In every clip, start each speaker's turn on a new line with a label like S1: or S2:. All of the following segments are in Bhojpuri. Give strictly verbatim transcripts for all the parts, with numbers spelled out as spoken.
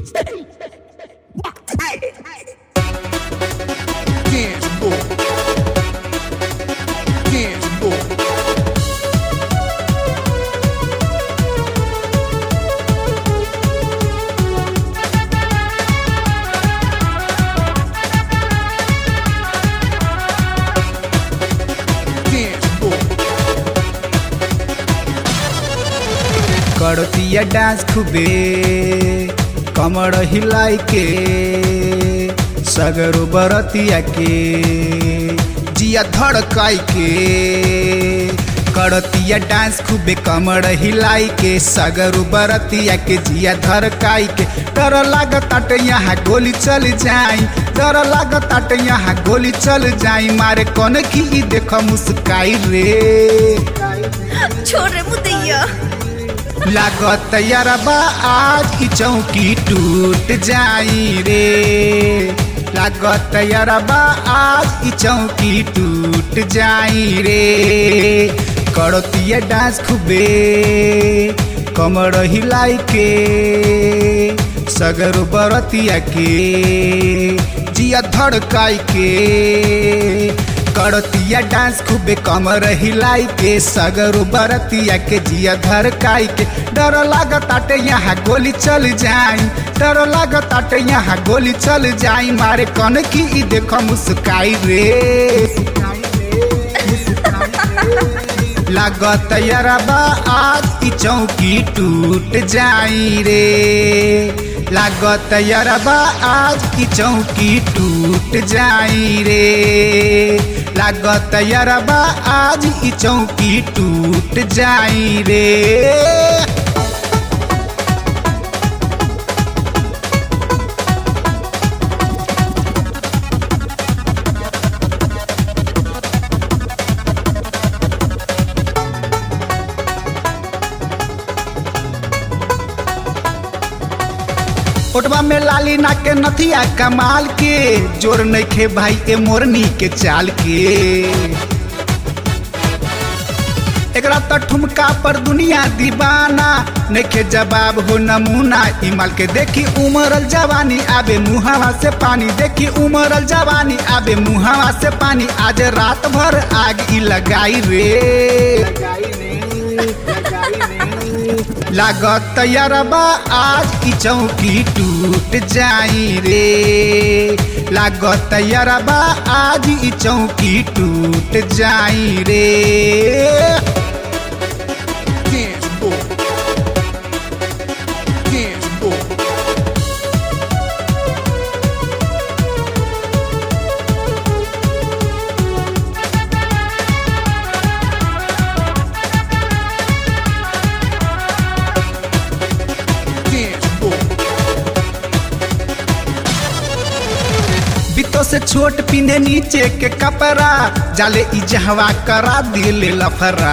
S1: करतिया डांस खूबे कमर हिलाई के सगरो बरतिया के जिया धड़काई के करतिया डांस खूबे कमर हिलाई के सगरो बरतिया के जिया धड़काई के डर लागत यहाँ गोली चल जाई डर लागत यहाँ गोली चल जाई मारे कौन की देख मुस्काई रे
S2: छोड़ रे मुदैया
S1: लागत यारबा आज की चौकी टूट जाई रे लागत यारबा आज की चौकी टूट जाई रे करतिया डांस खूबे कमर हिलाई के सगर बरतिया के जिया धड़काई के करतिया डांस खूबे कमर हिलाई के सगर बरतिया के जिया धड़काई के डर लागत यहाँ गोली चल जाई डर लागत यहाँ गोली चल जाई मारे कौन की देख मुस्काई रे लागत यारबा आज की चौकी टूट जाई रे लागत यारबा आज की चौकी टूट जाई रे लागत यारबा आज की चौकी टूट जाई रे ओटवा में लाली ना के नथिया कमाल के जोर नहीं खे भाई ए मोरनी के चाल के एकरा तो ठुमका पर दुनिया दीवाना नहीं खे जवाब हो नमूना इमाल के देखी उमरल जवानी आबे मुहावा से पानी देखी उमरल जवानी आबे मुहावा से पानी आज रात भर आग ई लगाई रे लागत यारबा आज की चौकी टूट जाई रे लागत यारबा आज की चौकी टूट जाई रे बितो से छोट पिने नीचे के कपड़ा जाले इजहवा करा दिले लफरा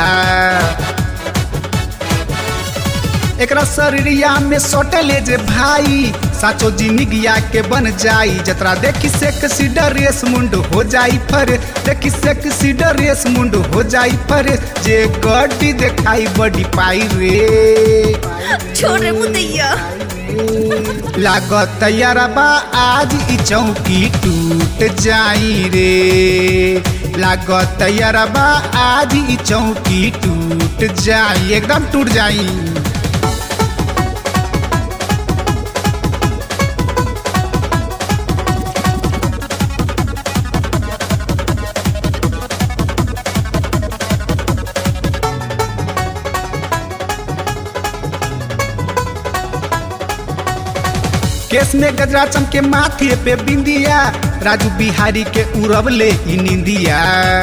S1: एकरा शरीरिया में सोटले जे भाई साचो जिंदगिया के बन जाई जतरा देखी से किसी ड्रेस मुंड हो जाई फरे देखी से किसी ड्रेस मुंड हो जाई फरे जे गड्डी देखाई बड़ी पाई रे
S2: छोड़ रे मुदैया
S1: लागत यारबा आज ई चौकी टूट जाई रे लागत यारबा आज ई चौकी टूट जाई एकदम टूट जाई केस में गजरा चमके माथे पे बिंदिया राजू बिहारी के उड़ब ले निंदिया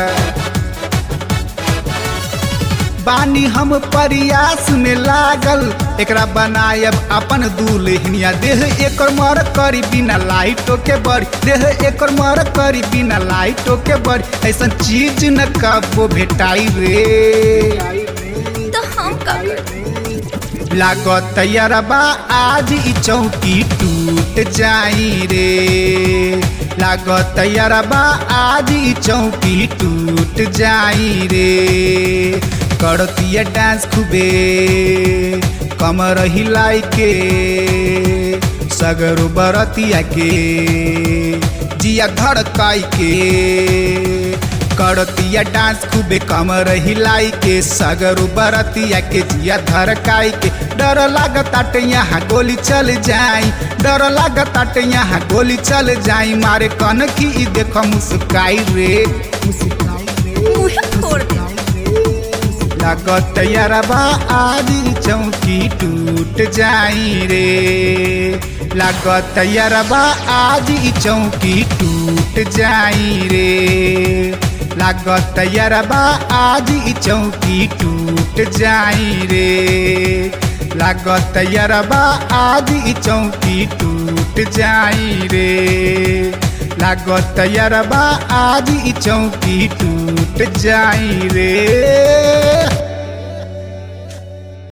S1: बानी हम प्रयास में लागल एकरा बनायब अपन दुल्हनिया देह एकर मर करी बिना लाइटो के बड़ी देह एकर मर करी बिना लाइटो के बड़ी ऐसा चीज न कबो भेटाई रे
S2: तो हम का
S1: लागत यारबा आज ई चौकी टूट जाई रे लागत यारबा आज ई चौकी टूट जाई रे करतिया डांस खूबे कमर हिलाई के सगरो बरतिया के जिया धड़काई के करतिया डांस खूबे कमर हिलाई के सगरो बरतिया के जिया धड़काई के डर लागताटे यहाँ गोली चल जाई डर लागताटे यहाँ गोली चल जाई मारे कन की ई देखो मुस्काई रे
S2: मुँह फोड़ दे
S1: लागत यारबा आदि चौकी टूट जाई रे लागत यारबा आदि चौकी टूट जाई रे लागत यारबा आदि चौकी टूट जाई रे लागत यारबा आदि चौकी टूट जाई रे लागत यारबा आदि चौकी टूट जाई रे।